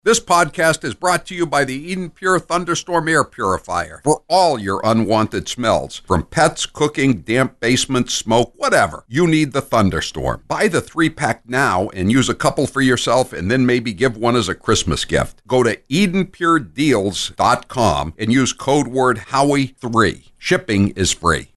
This podcast is brought to you by the Eden Pure Thunderstorm Air Purifier for all your unwanted smells. From pets, cooking, damp basements, smoke, whatever. You need the Thunderstorm. Buy the 3-pack now and use a couple for yourself and then maybe give one as a Christmas gift. Go to EdenPureDeals.com and use code word Howie3. Shipping is free.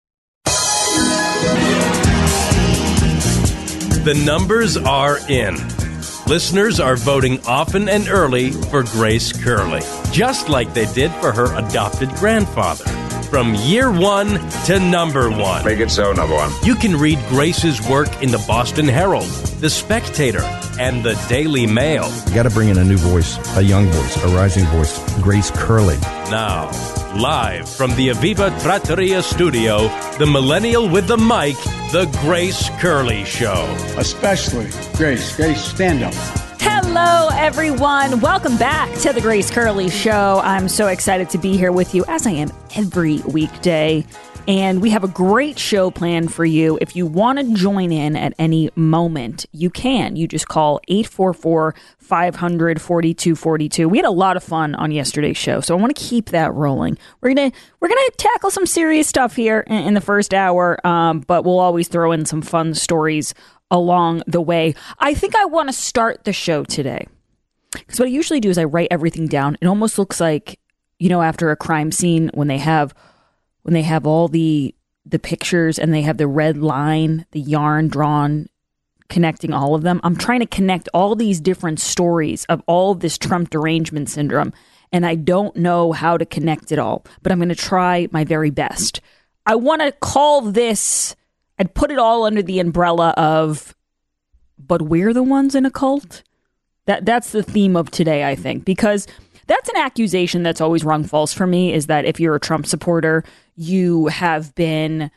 The numbers are in. Listeners are voting often and early for Grace Curley, just like they did for her adopted grandfather. From year one to number one. Make it so, number one. You can read Grace's work in the Boston Herald, The Spectator, and the Daily Mail. You got to bring in a new voice, a young voice, a rising voice, Grace Curley. Now, live from the Aviva Trattoria studio, the millennial with the mic, The Grace Curley Show. Especially Grace. Grace, stand up. Hello, everyone. Welcome back to The Grace Curley Show. I'm so excited to be here with you, as I am every weekday. And we have a great show planned for you. If you want to join in at any moment, you can. You just call 844-500-4242. We had a lot of fun on yesterday's show, so I want to keep that rolling. We're gonna tackle some serious stuff here in the first hour, but we'll always throw in some fun stories along the way. I think I want to start the show today, because what I usually do is I write everything down. It almost looks like, after a crime scene when they have all the pictures and they have the red line, the yarn drawn, connecting all of them. I'm trying to connect all these different stories of all of this Trump derangement syndrome, and I don't know how to connect it all, but I'm going to try my very best. I want to call this, I'd put it all under the umbrella of, but we're the ones in a cult? That's the theme of today, I think, because that's an accusation that's always rung false for me, is that if you're a Trump supporter, you have been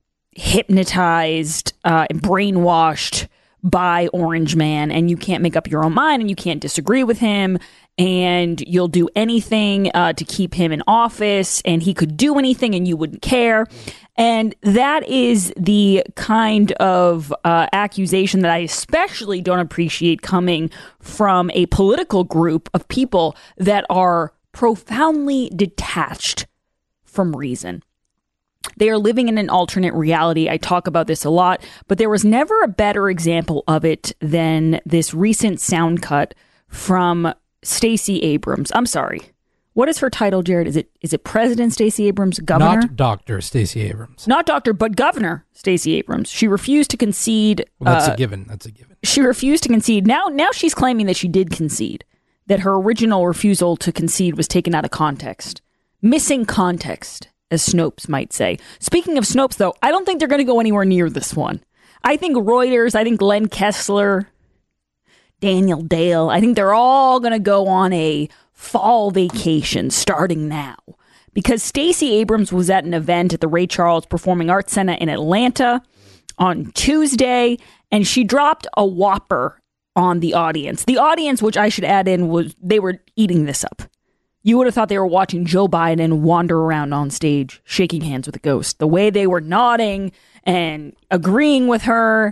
hypnotized, brainwashed by Orange Man, and you can't make up your own mind, and you can't disagree with him, and you'll do anything to keep him in office, and he could do anything and you wouldn't care. And that is the kind of accusation that I especially don't appreciate coming from a political group of people that are profoundly detached from reason. They are living in an alternate reality. I talk about this a lot, but there was never a better example of it than this recent sound cut from Stacey Abrams. I'm sorry. What is her title, Jared? Is it President Stacey Abrams? Governor? Not Dr. Stacey Abrams. Not doctor, but Governor Stacey Abrams. She refused to concede. Well, that's a given. That's a given. She refused to concede. Now she's claiming that she did concede, that her original refusal to concede was taken out of context. Missing context, as Snopes might say. Speaking of Snopes, though, I don't think they're going to go anywhere near this one. I think Reuters, I think Glenn Kessler, Daniel Dale, I think they're all going to go on a fall vacation starting now, because Stacey Abrams was at an event at the Ray Charles Performing Arts Center in Atlanta on Tuesday, and she dropped a whopper on the audience. The audience, which I should add in, they were eating this up. You would have thought they were watching Joe Biden wander around on stage, shaking hands with a ghost. The way they were nodding and agreeing with her.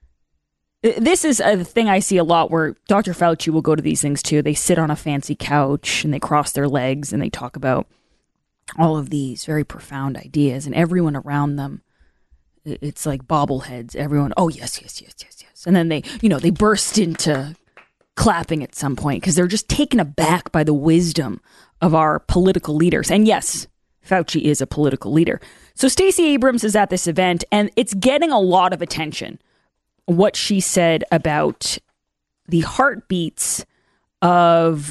This is a thing I see a lot where Dr. Fauci will go to these things too. They sit on a fancy couch and they cross their legs and they talk about all of these very profound ideas, and everyone around them, it's like bobbleheads. Everyone, oh, yes. And then they burst into clapping at some point because they're just taken aback by the wisdom of our political leaders. And yes, Fauci is a political leader. So Stacey Abrams is at this event, and it's getting a lot of attention. What she said about the heartbeats of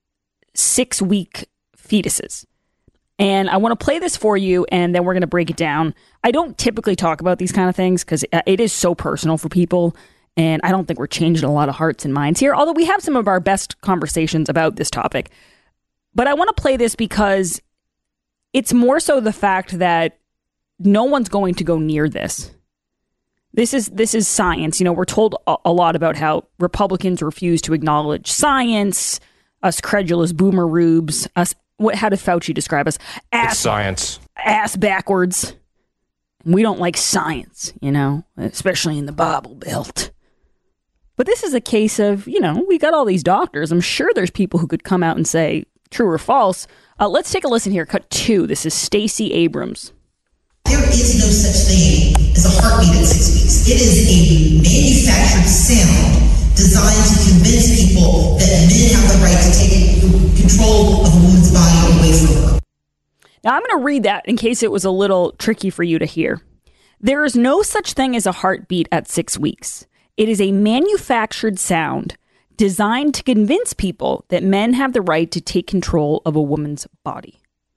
6-week fetuses. And I want to play this for you, and then we're going to break it down. I don't typically talk about these kind of things because it is so personal for people, and I don't think we're changing a lot of hearts and minds here, although we have some of our best conversations about this topic. But I want to play this because it's more so the fact that no one's going to go near this. This is science. We're told a lot about how Republicans refuse to acknowledge science, us credulous boomer rubes, us, how did Fauci describe us? It's science. Ass backwards. We don't like science, especially in the Bible Belt. But this is a case of, we got all these doctors. I'm sure there's people who could come out and say true or false. Let's take a listen here. Cut 2. This is Stacey Abrams. There is no such thing as a heartbeat at 6 weeks. It is a manufactured sound designed to convince people that men have the right to take control of a woman's body away from her. Now, I'm going to read that in case it was a little tricky for you to hear. There is no such thing as a heartbeat at 6 weeks. It is a manufactured sound designed to convince people that men have the right to take control of a woman's body.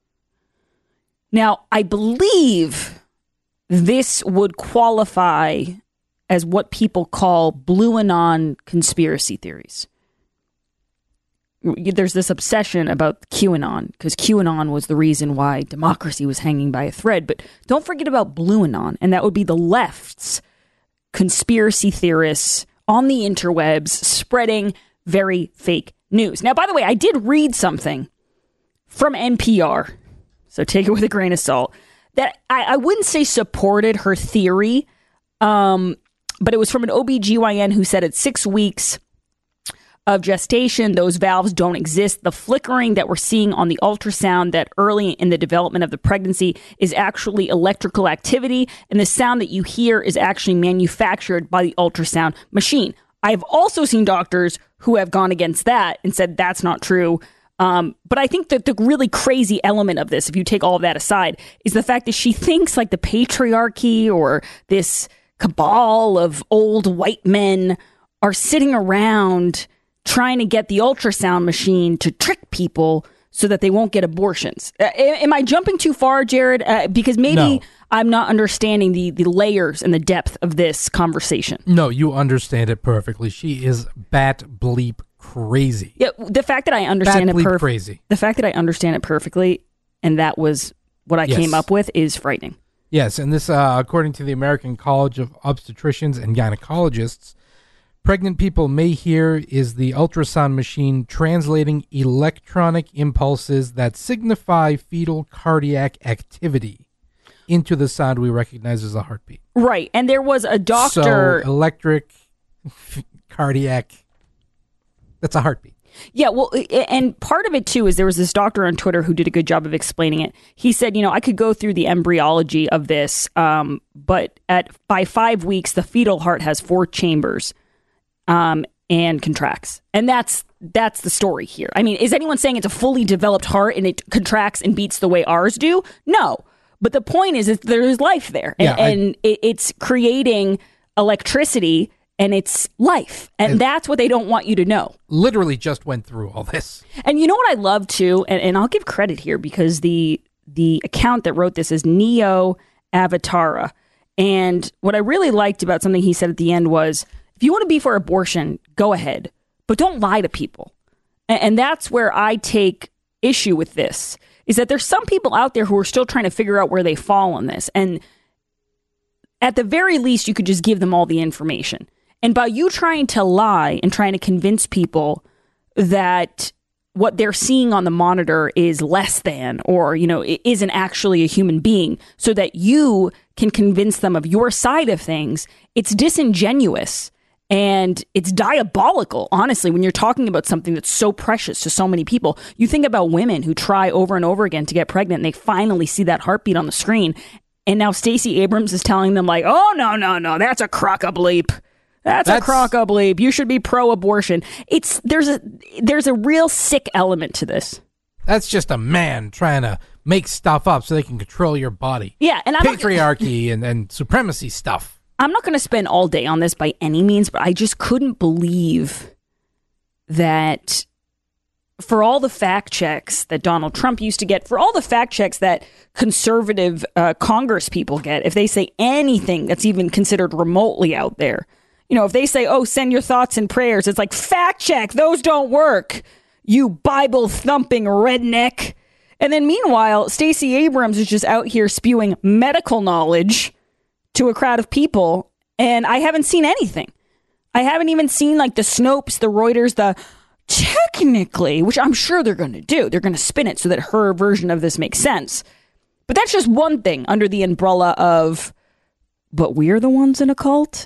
Now, I believe this would qualify as what people call blue anon conspiracy theories. There's this obsession about QAnon, because QAnon was the reason why democracy was hanging by a thread. But don't forget about blue anon, and that would be the left's conspiracy theorists on the interwebs spreading very fake news. Now, by the way, I did read something from NPR, so take it with a grain of salt, that I wouldn't say supported her theory, but it was from an OBGYN who said at 6 weeks of gestation, those valves don't exist. The flickering that we're seeing on the ultrasound that early in the development of the pregnancy is actually electrical activity, and the sound that you hear is actually manufactured by the ultrasound machine. I've also seen doctors who have gone against that and said that's not true. But I think that the really crazy element of this, if you take all of that aside, is the fact that she thinks like the patriarchy or this cabal of old white men are sitting around trying to get the ultrasound machine to trick people so that they won't get abortions. Am I jumping too far, Jared? Because maybe No. I'm not understanding the layers and the depth of this conversation. No, you understand it perfectly. She is bat bleep crazy. Yeah, the fact that I understand Bat it bleep crazy. The fact that I understand it perfectly, and that was what I came up with, is frightening. Yes, and this, according to the American College of Obstetricians and Gynecologists, pregnant people may hear is the ultrasound machine translating electronic impulses that signify fetal cardiac activity into the sound we recognize as a heartbeat. Right, and there was a doctor... So, electric, cardiac, that's a heartbeat. Yeah, well, and part of it, too, is there was this doctor on Twitter who did a good job of explaining it. He said, I could go through the embryology of this, but by 5 weeks, the fetal heart has 4 chambers and contracts. And that's the story here. I mean, is anyone saying it's a fully developed heart and it contracts and beats the way ours do? No. But the point is there is life there. And, it's creating electricity, and it's life. And that's what they don't want you to know. Literally just went through all this. And you know what I love, too? And I'll give credit here because the account that wrote this is Neo Avatara. And what I really liked about something he said at the end was, if you want to be for abortion, go ahead. But don't lie to people. And that's where I take issue with this, is that there's some people out there who are still trying to figure out where they fall on this. And at the very least, you could just give them all the information. And by you trying to lie and trying to convince people that what they're seeing on the monitor is less than, or, it isn't actually a human being, so that you can convince them of your side of things, it's disingenuous. And it's diabolical, honestly, when you're talking about something that's so precious to so many people. You think about women who try over and over again to get pregnant, and they finally see that heartbeat on the screen. And now Stacey Abrams is telling them like, oh, no, that's a crock-a-bleep. That's a crock-a-bleep. You should be pro-abortion. There's a real sick element to this. That's just a man trying to make stuff up so they can control your body. Yeah, and patriarchy and supremacy stuff. I'm not going to spend all day on this by any means, but I just couldn't believe that for all the fact checks that Donald Trump used to get, for all the fact checks that conservative Congress people get, if they say anything that's even considered remotely out there, if they say, oh, send your thoughts and prayers, it's like, fact check, those don't work, you Bible thumping redneck. And then meanwhile, Stacey Abrams is just out here spewing medical knowledge to a crowd of people, and I haven't seen anything. I haven't even seen like the Snopes, the Reuters, the technically, which I'm sure they're going to do. They're going to spin it so that her version of this makes sense. But that's just one thing under the umbrella of, but we're the ones in a cult.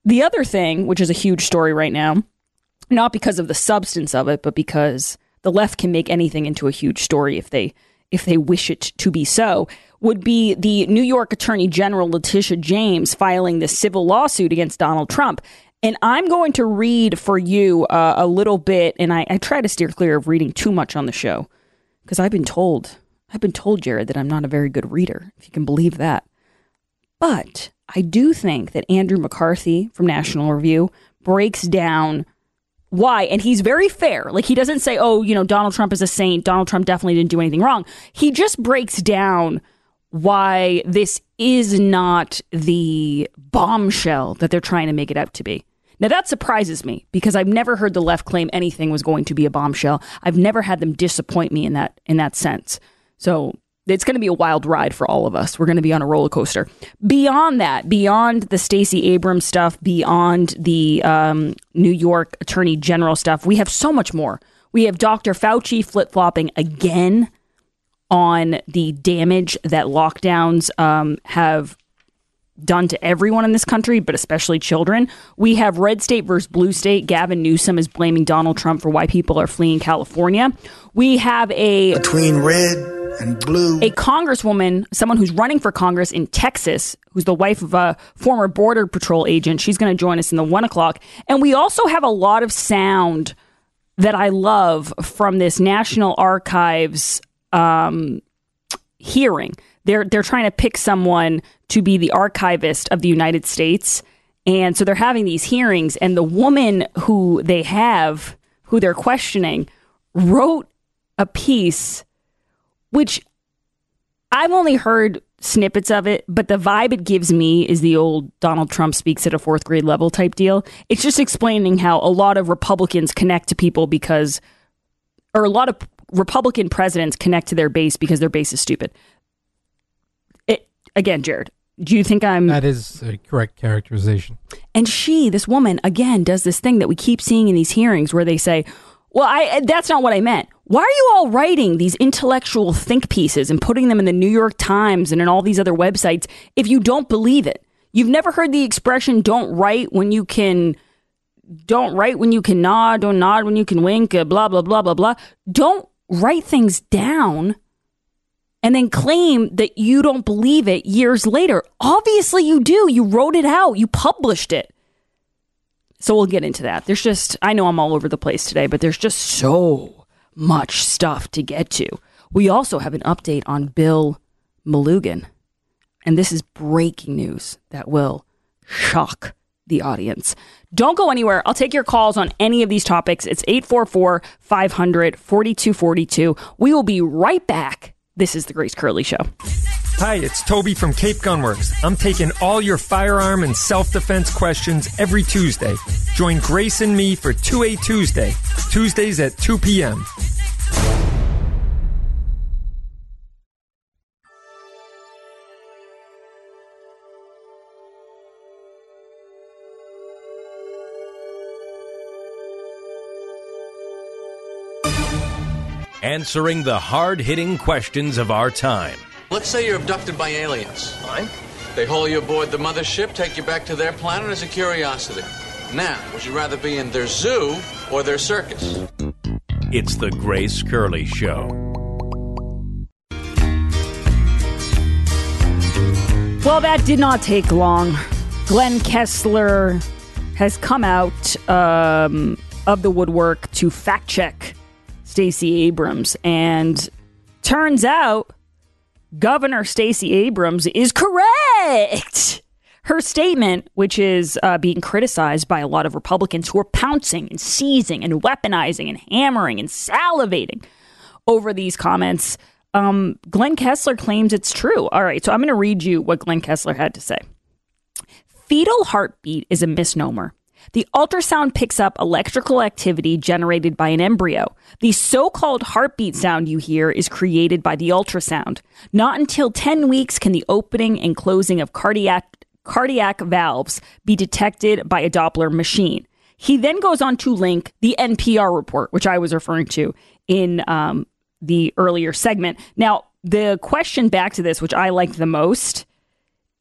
The other thing, which is a huge story right now, not because of the substance of it, but because the left can make anything into a huge story if they wish it to be so, would be the New York Attorney General Letitia James filing this civil lawsuit against Donald Trump. And I'm going to read for you a little bit, and I try to steer clear of reading too much on the show, because I've been told, Jared, that I'm not a very good reader, if you can believe that. But I do think that Andrew McCarthy from National Review breaks down why, and he's very fair. Like, he doesn't say, oh, Donald Trump is a saint. Donald Trump definitely didn't do anything wrong. He just breaks down why this is not the bombshell that they're trying to make it out to be. Now, that surprises me because I've never heard the left claim anything was going to be a bombshell. I've never had them disappoint me in that sense. So it's going to be a wild ride for all of us. We're going to be on a roller coaster. Beyond that, beyond the Stacey Abrams stuff, beyond the New York Attorney General stuff, we have so much more. We have Dr. Fauci flip-flopping again on the damage that lockdowns have done to everyone in this country, but especially children. We have red state versus blue state. Gavin Newsom is blaming Donald Trump for why people are fleeing California. We have between red and blue, a congresswoman, someone who's running for Congress in Texas, who's the wife of a former Border Patrol agent. She's going to join us in the 1 o'clock. And we also have a lot of sound that I love from this National Archives hearing. They're trying to pick someone to be the archivist of the United States. And so they're having these hearings, and the woman who they're questioning, wrote a piece, which I've only heard snippets of it, but the vibe it gives me is the old Donald Trump speaks at a fourth grade level type deal. It's just explaining how a lot of Republicans connect to people or a lot of Republican presidents connect to their base because their base is stupid. Again, Jared, do you think That is a correct characterization. And this woman, again, does this thing that we keep seeing in these hearings where they say, well, that's not what I meant. Why are you all writing these intellectual think pieces and putting them in the New York Times and in all these other websites if you don't believe it? You've never heard the expression, don't write when you can nod, don't nod when you can wink, blah, blah, blah, blah, blah. Don't write things down and then claim that you don't believe it years later. Obviously you do. You wrote it out. You published it. So we'll get into that. I know I'm all over the place today, but there's just so much stuff to get to. We also have an update on Bill Malugin. And this is breaking news that will shock the audience. Don't go anywhere. I'll take your calls on any of these topics. It's 844-500-4242. We will be right back. This is the Grace Curley Show. Hi, it's Toby from Cape Gunworks. I'm taking all your firearm and self-defense questions every Tuesday. Join Grace and me for 2A Tuesday, Tuesdays at 2 p.m. Answering the hard-hitting questions of our time. Let's say you're abducted by aliens. Fine. They haul you aboard the mothership, take you back to their planet as a curiosity. Now, would you rather be in their zoo or their circus? It's the Grace Curley Show. Well, that did not take long. Glenn Kessler has come out of the woodwork to fact-check Stacey Abrams, and turns out Governor Stacey Abrams is correct. Her statement, which is being criticized by a lot of Republicans who are pouncing and seizing and weaponizing and hammering and salivating over these comments, Glenn Kessler claims it's true. All right, so I'm going to read you what Glenn Kessler had to say. Fetal heartbeat is a misnomer. The ultrasound picks up electrical activity generated by an embryo. The so-called heartbeat sound you hear is created by the ultrasound. Not until 10 weeks can the opening and closing of cardiac valves be detected by a Doppler machine. He then goes on to link the NPR report, which I was referring to in the earlier segment. Now, the question back to this, which I liked the most,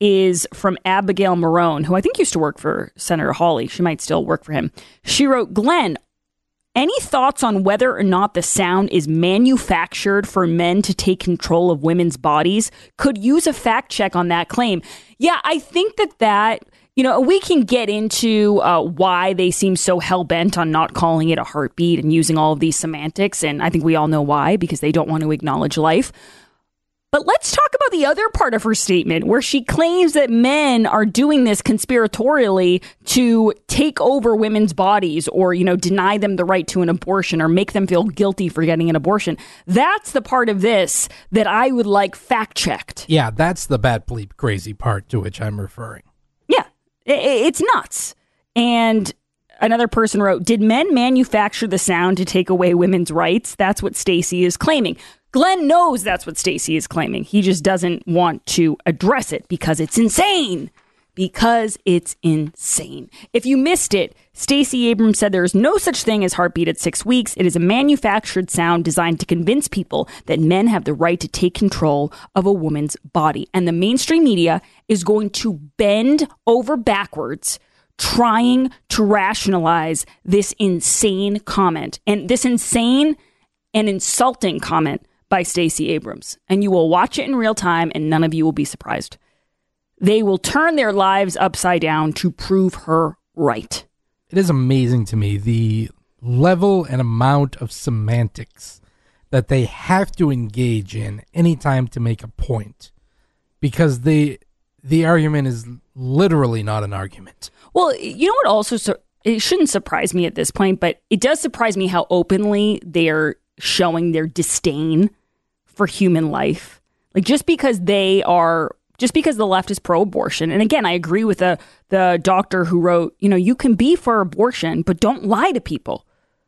is from Abigail Marone, who I think used to work for Senator Hawley. She might still work for him. She wrote, Glenn, any thoughts on whether or not the sound is manufactured for men to take control of women's bodies? Could use a fact check on that claim. Yeah, I think that, we can get into why they seem so hell-bent on not calling it a heartbeat and using all of these semantics. And I think we all know why, because they don't want to acknowledge life. But let's talk about the other part of her statement where she claims that men are doing this conspiratorially to take over women's bodies or, deny them the right to an abortion or make them feel guilty for getting an abortion. That's the part of this that I would like fact-checked. Yeah, that's the bat bleep crazy part to which I'm referring. Yeah, it's nuts. And another person wrote, did men manufacture the sound to take away women's rights? That's what Stacey is claiming. Glenn knows that's what Stacey is claiming. He just doesn't want to address it because it's insane. Because it's insane. If you missed it, Stacey Abrams said there is no such thing as heartbeat at 6 weeks. It is a manufactured sound designed to convince people that men have the right to take control of a woman's body. And the mainstream media is going to bend over backwards trying to rationalize this insane comment. And this insane and insulting comment by Stacey Abrams. And you will watch it in real time and none of you will be surprised. They will turn their lives upside down to prove her right. It is amazing to me the level and amount of semantics that they have to engage in anytime to make a point. Because the argument is literally not an argument. Well, you know what also, it shouldn't surprise me at this point, but it does surprise me how openly they're showing their disdain for human life. Like just because the left is pro-abortion. And again, I agree with the doctor who wrote, you can be for abortion, but don't lie to people.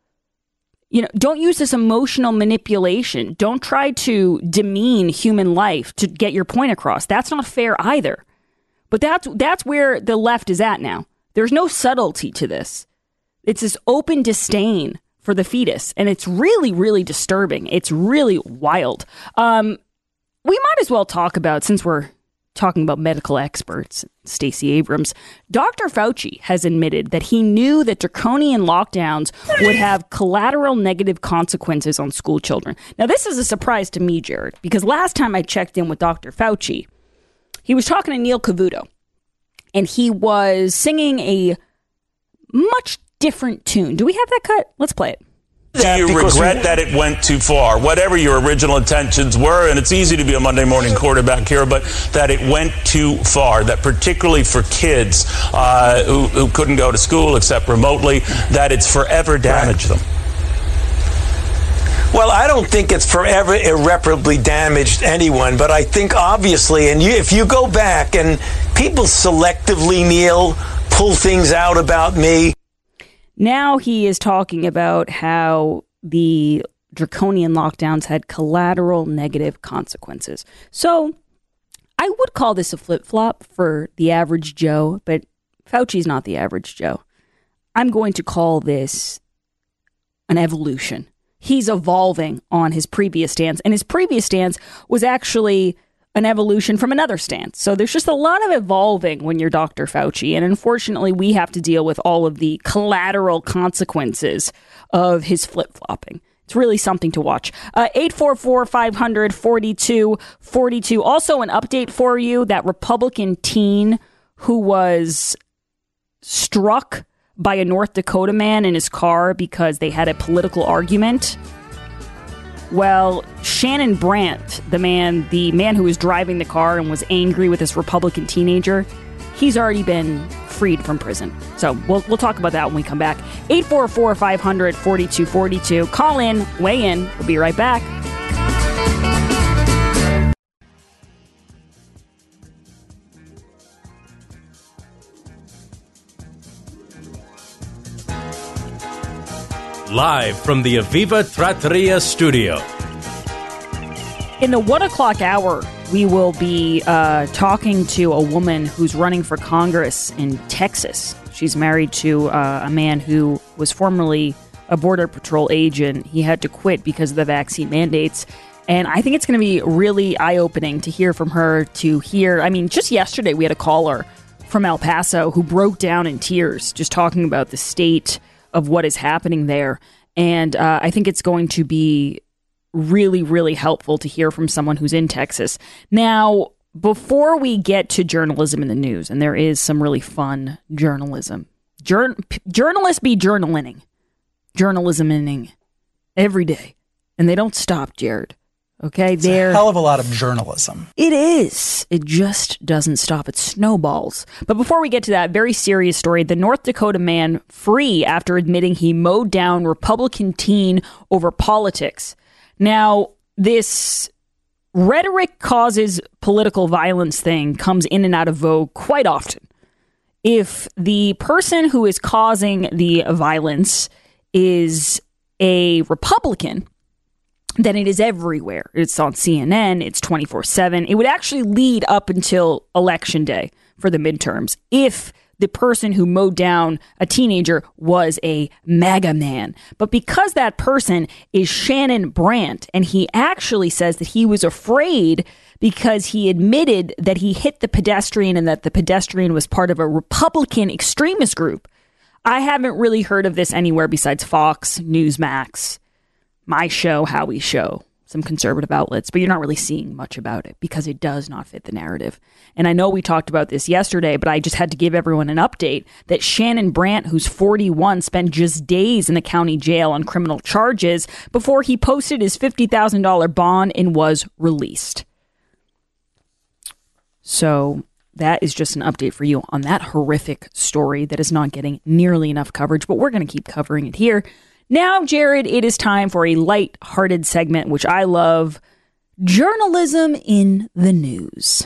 Don't use this emotional manipulation. Don't try to demean human life to get your point across. That's not fair either. But that's where the left is at now. There's no subtlety to this. It's this open disdain for the fetus. And it's really, really disturbing. It's really wild. We might as well talk about, since we're talking about medical experts, Stacey Abrams, Dr. Fauci has admitted that he knew that draconian lockdowns would have collateral negative consequences on school children. Now, this is a surprise to me, Jared, because last time I checked in with Dr. Fauci, he was talking to Neil Cavuto, and he was singing a much different tune. Do we have that cut? Let's play it. Do you regret that it went too far, whatever your original intentions were? And it's easy to be a Monday morning quarterback here, but that it went too far, that particularly for kids who couldn't go to school except remotely, that it's forever damaged them. Well, I don't think it's forever irreparably damaged anyone, but I think obviously, and if you go back and people selectively, Neil, pull things out about me. Now he is talking about how the draconian lockdowns had collateral negative consequences. So I would call this a flip-flop for the average Joe, but Fauci's not the average Joe. I'm going to call this an evolution. He's evolving on his previous stance, and his previous stance was actually an evolution from another stance. So there's just a lot of evolving when you're Dr. Fauci, and unfortunately we have to deal with all of the collateral consequences of his flip-flopping. It's really something to watch. 844-500-4242. Also an update for you, that Republican teen who was struck by a North Dakota man in his car because they had a political argument. Well, Shannon Brandt, the man who was driving the car and was angry with this Republican teenager, he's already been freed from prison. So we'll talk about that when we come back. 844-500-4242. Call in, weigh in. We'll be right back. Live from the Aviva Trattoria studio. In the 1 o'clock hour, we will be talking to a woman who's running for Congress in Texas. She's married to a man who was formerly a Border Patrol agent. He had to quit because of the vaccine mandates. And I think it's going to be really eye-opening to hear from her, just yesterday we had a caller from El Paso who broke down in tears just talking about the state of what is happening there. And I think it's going to be really, really helpful to hear from someone who's in Texas. Now, before we get to journalism in the news, and there is some really fun journalism. Journalists be journalisming every day. And they don't stop, Jared. Okay, it's a hell of a lot of journalism. It is. It just doesn't stop. It snowballs. But before we get to that very serious story, the North Dakota man free after admitting he mowed down Republican teen over politics. Now, this rhetoric causes political violence thing comes in and out of vogue quite often. If the person who is causing the violence is a Republican, then it is everywhere. It's on CNN. It's 24/7. It would actually lead up until Election Day for the midterms if the person who mowed down a teenager was a MAGA man. But because that person is Shannon Brandt, and he actually says that he was afraid because he admitted that he hit the pedestrian and that the pedestrian was part of a Republican extremist group. I haven't really heard of this anywhere besides Fox, Newsmax, my show, Howie's show, some conservative outlets, but you're not really seeing much about it because it does not fit the narrative. And I know we talked about this yesterday, but I just had to give everyone an update that Shannon Brandt, who's 41, spent just days in the county jail on criminal charges before he posted his $50,000 bond and was released. So that is just an update for you on that horrific story that is not getting nearly enough coverage, but we're going to keep covering it here. Now, Jared, it is time for a light-hearted segment, which I love, journalism in the news.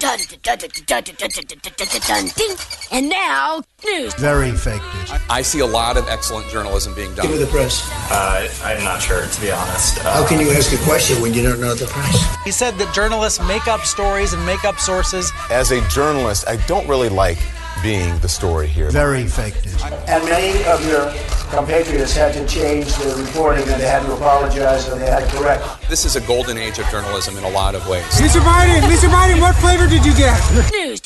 And now, news. Very fake news. I see a lot of excellent journalism being done. Give me the press. I'm not sure, to be honest. How can you ask a question when you don't know the press? He said that journalists make up stories and make up sources. As a journalist, I don't really like being the story here. Very fake news. And many of your compatriots had to change their reporting, and they had to apologize, and they had to correct. This is a golden age of journalism in a lot of ways. Mr. Biden, what flavor did you get? News.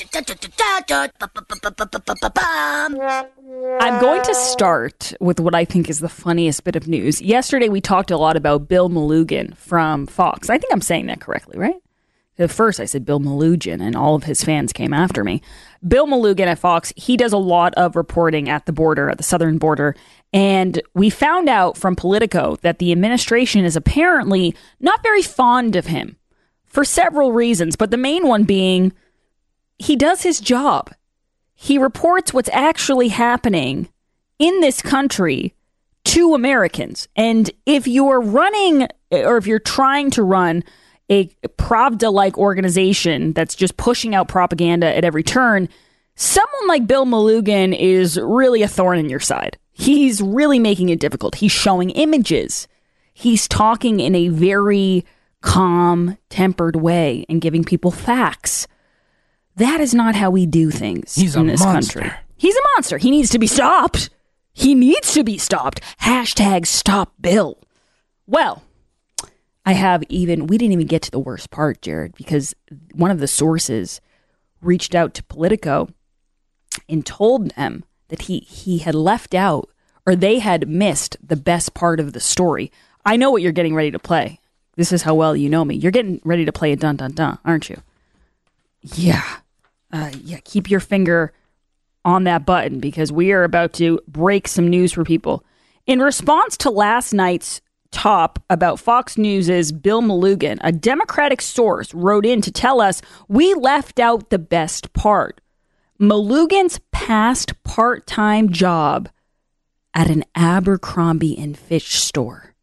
I'm going to start with what I think is the funniest bit of news. Yesterday, we talked a lot about Bill Melugin from Fox. I think I'm saying that correctly, right? At first, I said Bill Melugin, and all of his fans came after me. Bill Melugin at Fox, he does a lot of reporting at the border, at the southern border. And we found out from Politico that the administration is apparently not very fond of him for several reasons. But the main one being he does his job. He reports what's actually happening in this country to Americans. And if you're running, or if you're trying to run a Pravda-like organization that's just pushing out propaganda at every turn, someone like Bill Melugin is really a thorn in your side. He's really making it difficult. He's showing images. He's talking in a very calm, tempered way and giving people facts. That is not how we do things in this country. He's a monster. He needs to be stopped. He needs to be stopped. Hashtag stop Bill. Well, we didn't even get to the worst part, Jared, because one of the sources reached out to Politico and told them that he had left out, or they had missed the best part of the story. I know what you're getting ready to play. This is how well you know me. You're getting ready to play a dun dun dun, aren't you? Yeah. Keep your finger on that button because we are about to break some news for people. In response to last night's top about Fox News' Bill Melugin, a Democratic source wrote in to tell us we left out the best part. Melugin's past part-time job at an Abercrombie and Fitch store,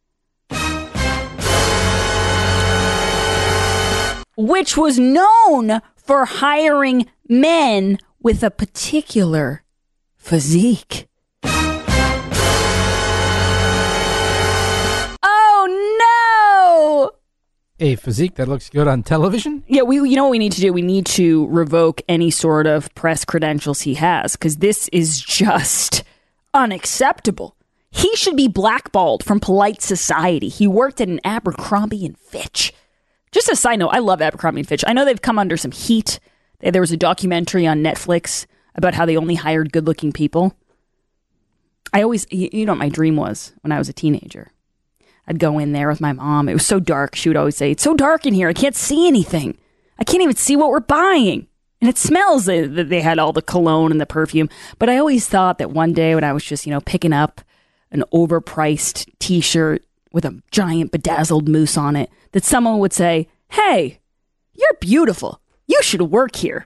which was known for hiring men with a particular physique. A physique that looks good on television? Yeah, you know what we need to do? We need to revoke any sort of press credentials he has, because this is just unacceptable. He should be blackballed from polite society. He worked at an Abercrombie and Fitch. Just a side note, I love Abercrombie & Fitch. I know they've come under some heat. There was a documentary on Netflix about how they only hired good-looking people. I always, you know what my dream was when I was a teenager? I'd go in there with my mom. It was so dark. She would always say, it's so dark in here. I can't see anything. I can't even see what we're buying. And it smells that they had all the cologne and the perfume. But I always thought that one day when I was just, picking up an overpriced t-shirt with a giant bedazzled moose on it, that someone would say, hey, you're beautiful. You should work here.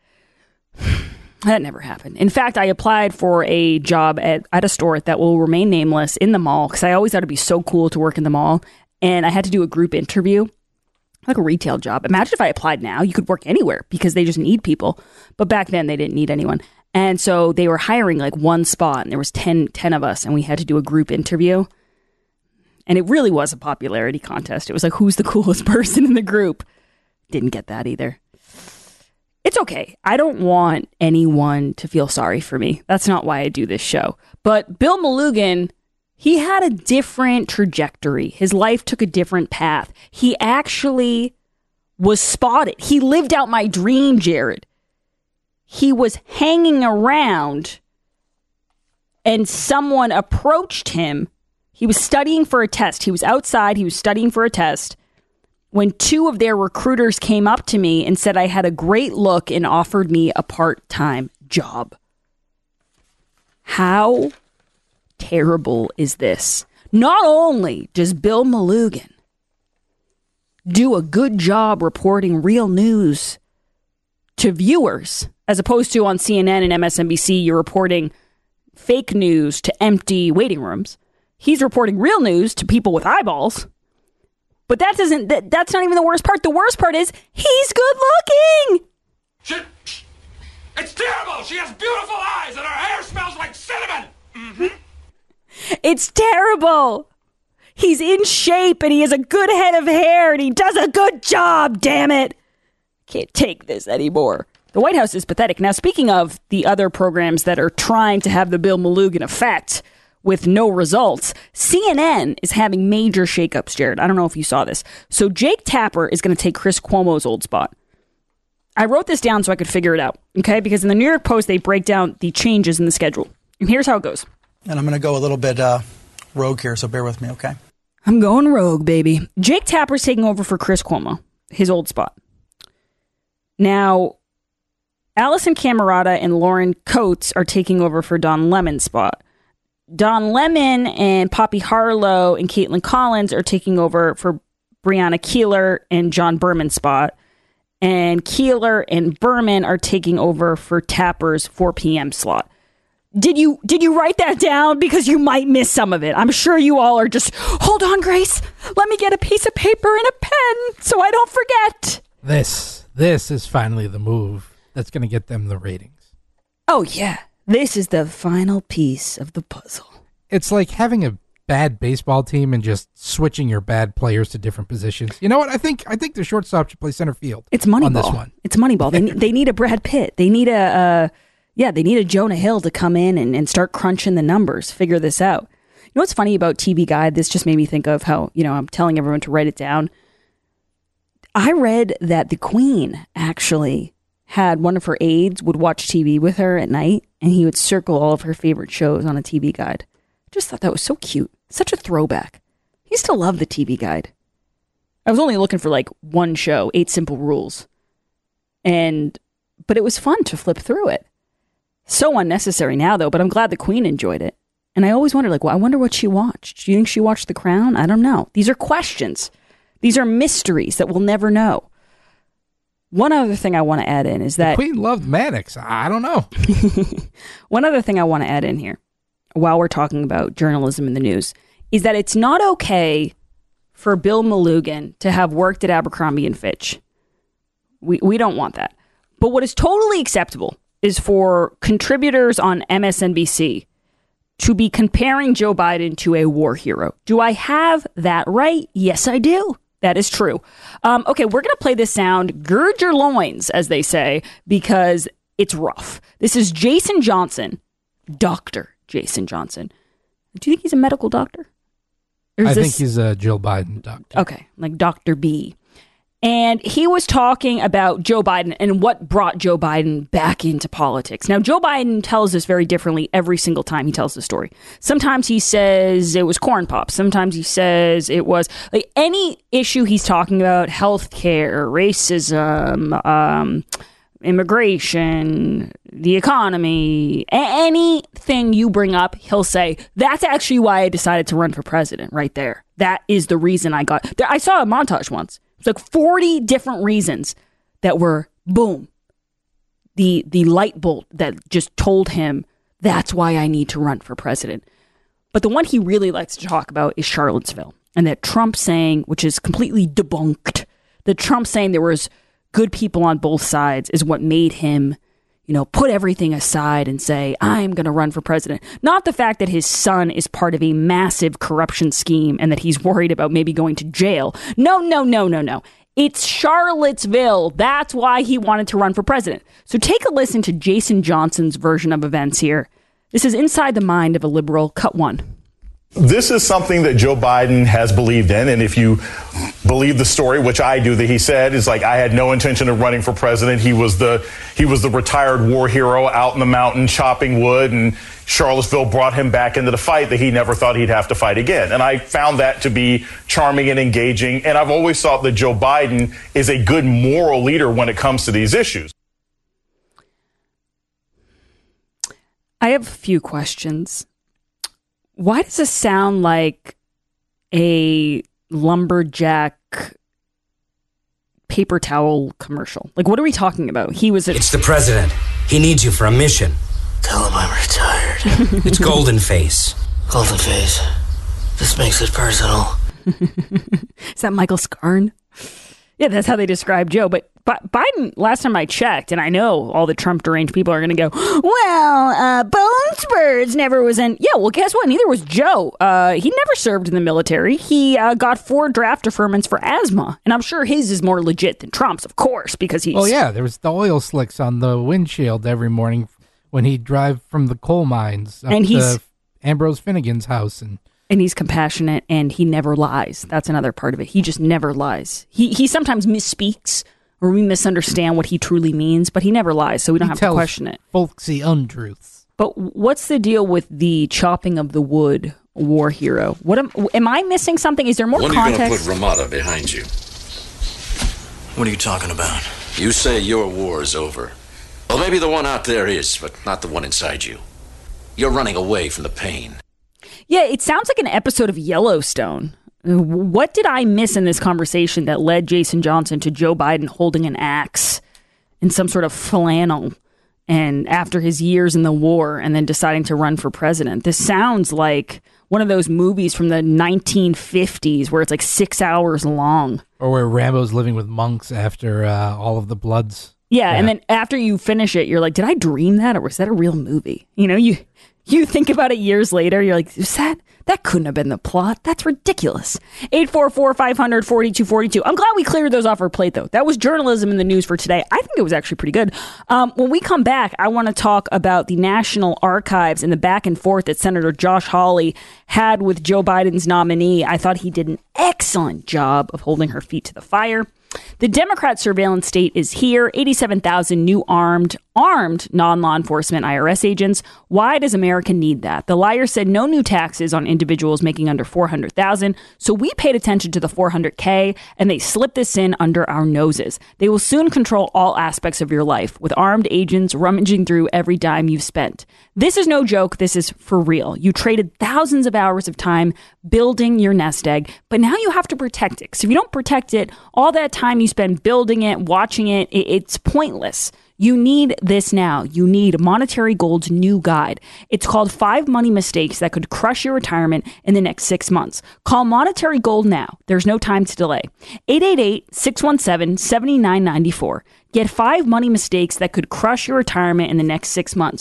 That never happened. In fact, I applied for a job at a store that will remain nameless in the mall because I always thought it'd be so cool to work in the mall. And I had to do a group interview, like a retail job. Imagine if I applied now, you could work anywhere because they just need people. But back then they didn't need anyone. And so they were hiring like one spot and there was 10 of us and we had to do a group interview. And it really was a popularity contest. It was like, who's the coolest person in the group? Didn't get that either. It's okay. I don't want anyone to feel sorry for me. That's not why I do this show. But Bill Malugin, he had a different trajectory. His life took a different path. He actually was spotted. He lived out my dream, Jared. He was hanging around and someone approached him. He was studying for a test. He was outside. He was studying for a test. When 2 of their recruiters came up to me and said I had a great look and offered me a part-time job. How terrible is this? Not only does Bill Malugin do a good job reporting real news to viewers, as opposed to on CNN and MSNBC, you're reporting fake news to empty waiting rooms. He's reporting real news to people with eyeballs. But that's not even the worst part. The worst part is he's good looking. It's terrible. She has beautiful eyes and her hair smells like cinnamon. Mm-hmm. It's terrible. He's in shape and he has a good head of hair and he does a good job, damn it. Can't take this anymore. The White House is pathetic. Now, speaking of the other programs that are trying to have the Bill Malugin effect with no results, CNN is having major shakeups, Jared. I don't know if you saw this. So Jake Tapper is going to take Chris Cuomo's old spot. I wrote this down so I could figure it out, okay? Because in the New York Post, they break down the changes in the schedule. And here's how it goes. And I'm going to go a little bit rogue here, so bear with me, okay? I'm going rogue, baby. Jake Tapper's taking over for Chris Cuomo, his old spot. Now, Allison Camerata and Lauren Coates are taking over for Don Lemon's spot. Don Lemon and Poppy Harlow and Caitlin Collins are taking over for Brianna Keeler and John Berman's spot. And Keeler and Berman are taking over for Tapper's 4 p.m. slot. Did you write that down? Because you might miss some of it. I'm sure you all are just, hold on, Grace. Let me get a piece of paper and a pen so I don't forget. This is finally the move that's going to get them the ratings. Oh, yeah. This is the final piece of the puzzle. It's like having a bad baseball team and just switching your bad players to different positions. You know what? I think the shortstop should play center field. It's Moneyball. On this one. It's Moneyball. They need a Brad Pitt. They need a Jonah Hill to come in and start crunching the numbers, figure this out. You know what's funny about TV Guide? This just made me think of how, I'm telling everyone to write it down. I read that the Queen actually had one of her aides would watch TV with her at night, and he would circle all of her favorite shows on a TV Guide. Just thought that was so cute. Such a throwback. I used to love the TV Guide. I was only looking for like one show, 8 Simple Rules. But it was fun to flip through it. So unnecessary now, though, but I'm glad the Queen enjoyed it. And I always wondered, I wonder what she watched. Do you think she watched The Crown? I don't know. These are questions. These are mysteries that we'll never know. One other thing I want to add in is that... The Queen loved Mannix. I don't know. One other thing I want to add in here, while we're talking about journalism in the news, is that it's not okay for Bill Malugin to have worked at Abercrombie & Fitch. We don't want that. But what is totally acceptable is for contributors on MSNBC to be comparing Joe Biden to a war hero. Do I have that right? Yes, I do. That is true. Okay, we're going to play this sound. Gird your loins, as they say, because it's rough. This is Jason Johnson, Dr. Jason Johnson. Do you think he's a medical doctor? I think he's a Jill Biden doctor. Okay, like Dr. B. And he was talking about Joe Biden and what brought Joe Biden back into politics. Now, Joe Biden tells this very differently every single time he tells the story. Sometimes he says it was corn pops. Sometimes he says it was like any issue he's talking about, healthcare, racism, immigration, the economy, anything you bring up, he'll say, that's actually why I decided to run for president right there. That is the reason I got there. I saw a montage once. It's like 40 different reasons that were, boom, the light bolt that just told him that's why I need to run for president. But the one he really likes to talk about is Charlottesville. And that Trump saying, which is completely debunked, that Trump saying there was good people on both sides is what made him, put everything aside and say, I'm going to run for president. Not the fact that his son is part of a massive corruption scheme and that he's worried about maybe going to jail. No. It's Charlottesville. That's why he wanted to run for president. So take a listen to Jason Johnson's version of events here. This is Inside the Mind of a Liberal, cut 1. This is something that Joe Biden has believed in. And if you believe the story, which I do, that he said is like, I had no intention of running for president. He was the retired war hero out in the mountain chopping wood, and Charlottesville brought him back into the fight that he never thought he'd have to fight again. And I found that to be charming and engaging. And I've always thought that Joe Biden is a good moral leader when it comes to these issues. I have a few questions. Why does this sound like a lumberjack paper towel commercial? Like, what are we talking about? It's the president. He needs you for a mission. Tell him I'm retired. It's Golden Face. Golden Face. This makes it personal. Is that Michael Scarn? Yeah, that's how they describe Joe. But Biden, last time I checked, and I know all the Trump deranged people are going to go, well, Bone Spurs never was in. Yeah, well, guess what? Neither was Joe. He never served in the military. He got 4 draft deferments for asthma. And I'm sure his is more legit than Trump's, of course, because he's... Oh, yeah, there was the oil slicks on the windshield every morning when he'd drive from the coal mines up to Ambrose Finnegan's house. And he's compassionate, and he never lies. That's another part of it. He just never lies. He sometimes misspeaks, or we misunderstand what he truly means, but he never lies, so we don't have to question it. Folksy untruths. But what's the deal with the chopping of the wood war hero? What am I missing something? Is there more context? When are you going to put Ramada behind you? What are you talking about? You say your war is over. Well, maybe the one out there is, but not the one inside you. You're running away from the pain. Yeah, it sounds like an episode of Yellowstone. What did I miss in this conversation that led Jason Johnson to Joe Biden holding an axe in some sort of flannel and after his years in the war and then deciding to run for president? This sounds like one of those movies from the 1950s where it's like 6 hours long. Or where Rambo's living with monks after all of the Bloods. Yeah, and then after you finish it, you're like, did I dream that or was that a real movie? You think about it years later, you're like, that couldn't have been the plot. That's ridiculous. 844-500-4242. I'm glad we cleared those off our plate, though. That was journalism in the news for today. I think it was actually pretty good. When we come back, I want to talk about the National Archives and the back and forth that Senator Josh Hawley had with Joe Biden's nominee. I thought he did an excellent job of holding her feet to the fire. The Democrat surveillance state is here. 87,000 new armed non-law enforcement IRS agents. Why does America need that? The liar said no new taxes on individuals making under $400,000. So we paid attention to the $400K and they slipped this in under our noses. They will soon control all aspects of your life with armed agents rummaging through every dime you've spent. This is no joke. This is for real. You traded thousands of hours of time building your nest egg, but now you have to protect it. So if you don't protect it, all that time you spend building it, watching it, it's pointless. You need this now. You need Monetary Gold's new guide. It's called 5 Money Mistakes That Could Crush Your Retirement in the Next 6 Months. Call Monetary Gold now. There's no time to delay. 888-617-7994. Get 5 money mistakes that could crush your retirement in the next 6 months.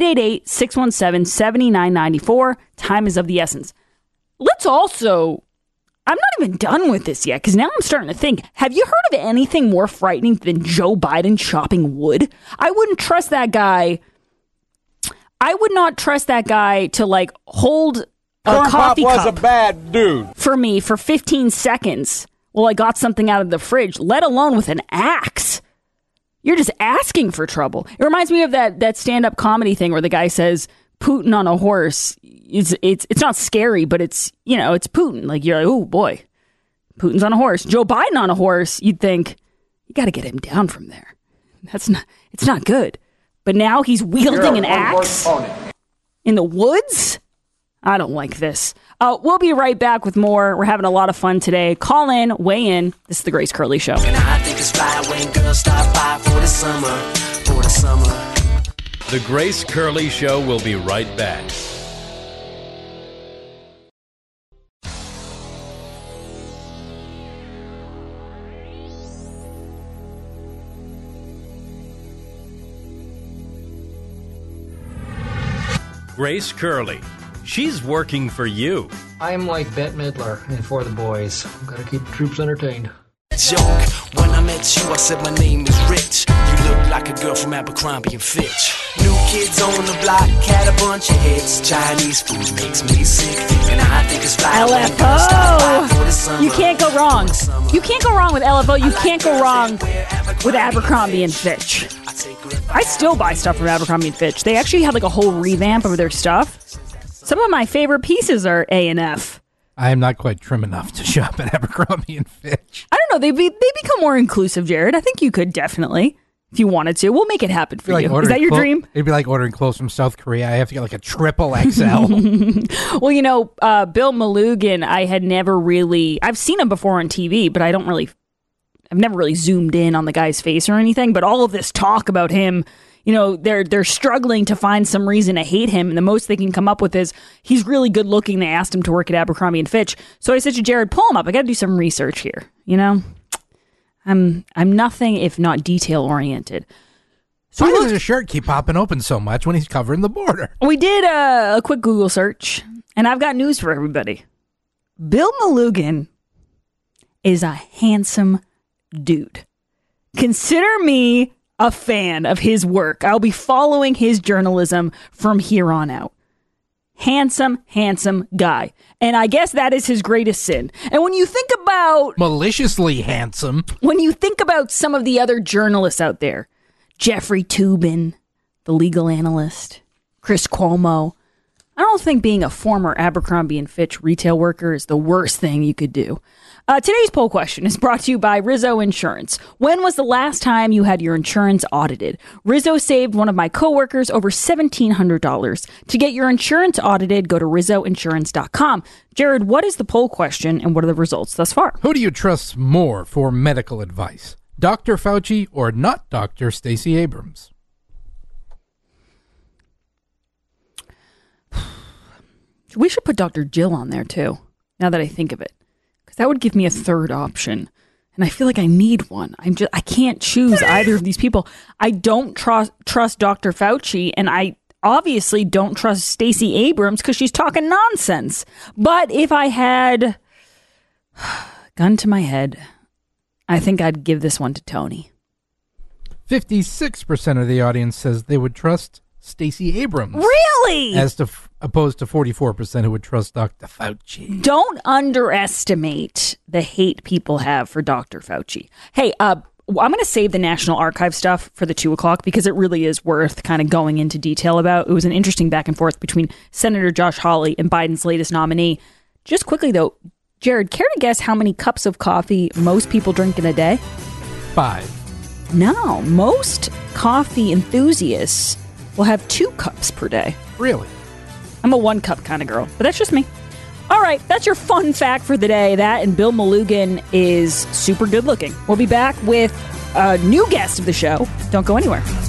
888-617-7994. Time is of the essence. Let's also... I'm not even done with this yet, because now I'm starting to think, have you heard of anything more frightening than Joe Biden chopping wood? I wouldn't trust that guy. I would not trust that guy to, hold a coffee cup was a bad dude for me for 15 seconds well, I got something out of the fridge, let alone with an axe. You're just asking for trouble. It reminds me of that stand-up comedy thing where the guy says Putin on a horse. It's not scary, but it's Putin. Like, you're like, oh boy, Putin's on a horse. Joe Biden on a horse. You'd think you got to get him down from there. It's not good. But now he's wielding an axe in the woods. I don't like this. We'll be right back with more. We're having a lot of fun today. Call in, weigh in. This is the Grace Curley Show. And I think it's fly when girls stop by for the summer. The Grace Curley Show will be right back. Grace Curley. She's working for you. I'm like Bette Midler and For the Boys. Gotta keep the troops entertained. Joke. When I met you, I said my name is Rich. You look like a girl from Abercrombie and Fitch. New kids on the block, had a bunch of hits. Chinese food makes me sick, and I think it's fly. LFO. You can't go wrong. You can't go wrong with LFO. You can't go wrong with Abercrombie and Fitch. I still buy stuff from Abercrombie and Fitch. They actually had like a whole revamp of their stuff. Some of my favorite pieces are A&F. I am not quite trim enough to shop at Abercrombie and Fitch. I don't know. They become more inclusive, Jared. I think you could definitely, if you wanted to. We'll make it happen for you. Is that your dream? It'd be like ordering clothes from South Korea. I have to get like a triple XL. Well, Bill Malugin, I've seen him before on TV, but I've never really zoomed in on the guy's face or anything. But all of this talk about him, they're struggling to find some reason to hate him. And the most they can come up with is he's really good looking. They asked him to work at Abercrombie and Fitch. So I said to Jared, pull him up. I got to do some research here. I'm nothing if not detail oriented. So why does his shirt keep popping open so much when he's covering the border? We did a quick Google search, and I've got news for everybody. Bill Malugin is a handsome dude. Consider me a fan of his work. I'll be following his journalism from here on out. Handsome guy. And I guess that is his greatest sin. And when you think about... maliciously handsome. When you think about some of the other journalists out there, Jeffrey Toobin, the legal analyst, Chris Cuomo, I don't think being a former Abercrombie & Fitch retail worker is the worst thing you could do. Today's poll question is brought to you by Rizzo Insurance. When was the last time you had your insurance audited? Rizzo saved one of my coworkers over $1,700. To get your insurance audited, go to RizzoInsurance.com. Jared, what is the poll question and what are the results thus far? Who do you trust more for medical advice? Dr. Fauci or not Dr. Stacey Abrams? We should put Dr. Jill on there too, now that I think of it. Because that would give me a third option. And I feel like I need one. I can't choose either of these people. I don't trust Dr. Fauci, and I obviously don't trust Stacey Abrams because she's talking nonsense. But if I had gun to my head, I think I'd give this one to Tony. 56% of the audience says they would trust Stacey Abrams. Really? Opposed to 44% who would trust Dr. Fauci. Don't underestimate the hate people have for Dr. Fauci. Hey, I'm going to save the National Archive stuff for the 2 o'clock because it really is worth kind of going into detail about. It was an interesting back and forth between Senator Josh Hawley and Biden's latest nominee. Just quickly, though, Jared, care to guess how many cups of coffee most people drink in a day? 5. No, most coffee enthusiasts will have 2 cups per day. Really? I'm a 1 cup kind of girl, but that's just me. All right, that's your fun fact for the day. That and Bill Malugin is super good looking. We'll be back with a new guest of the show. Don't go anywhere.